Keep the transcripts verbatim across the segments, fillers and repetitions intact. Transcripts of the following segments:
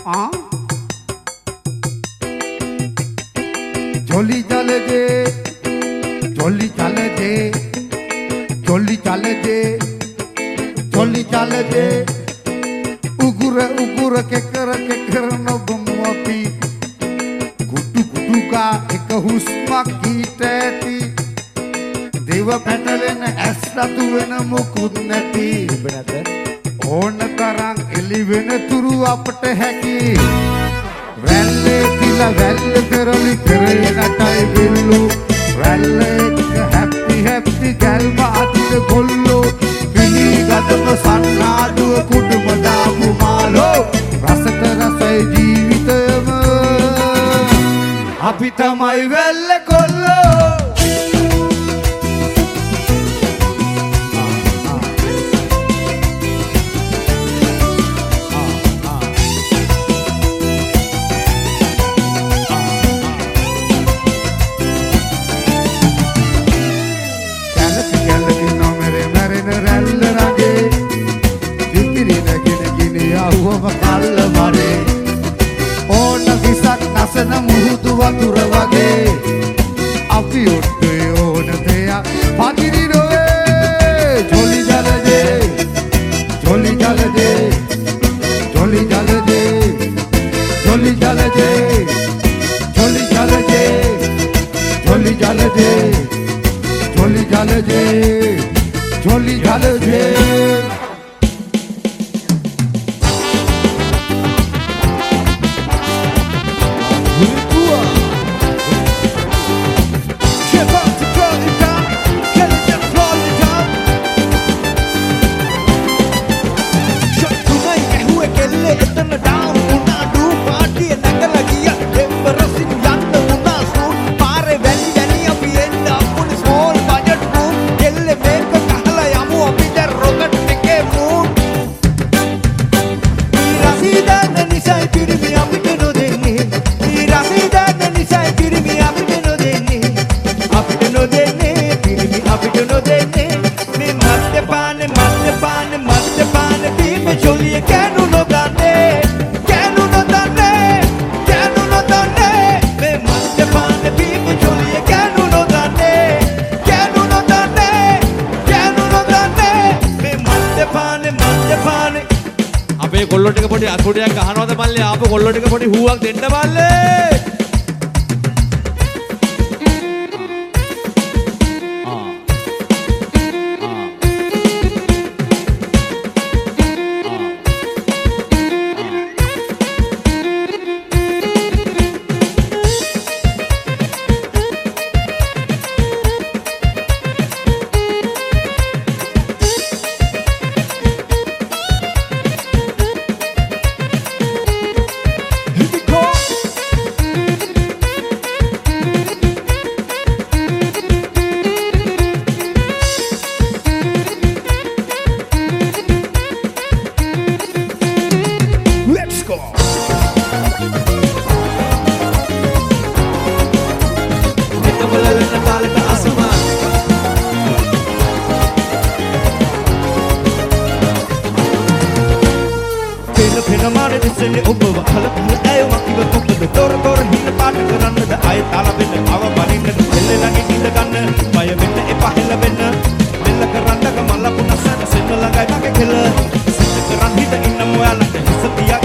हाँ झोली चले दे झोली चले दे झोली चले दे झोली चले दे उगुर उगुर केकर केकर नो बम्मोती गुड्डू गुड्डू का एक हुस्मा कीटेती देव पैटलेन ऐसा तू वेन मुकुद නැති ඕන තරම් එලි වෙන තුරු අපට හැකි වැල්ලේ තිලා වැල්ල කරලි කරේ නටයි බිල්ලු වැල්ලේ හැපි හැපි ගල්ම අතිල ගොල්ලෝ පිළි ගතම සන්නාදුව කුඩුම දාපු මාලෝ රසට රසයි ජීවිතයම අපි තමයි වැල්ල කොල්ලෝ ඕන විසක් නැසන මුහුදු වතුර වගේ අපි ඔට්ටේ ඕන දෙයක් පදිරි නොවේ ජොලි ජලදේ ජොලි ජලදේ ජොලි ජලදේ ජොලි ජලදේ ජොලි ජලදේ ජොලි ජලදේ ජොලි ජලදේ ජොලි ජලදේ කොල්ලෝ ටික පොඩි අතුඩයක් අහනවද මල්ලේ ආපු කොල්ලෝ ටික පොඩි හුවක් දෙන්න මල්ලේ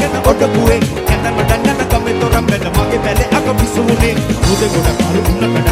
Aku bisa unik, udah gua dah malu nak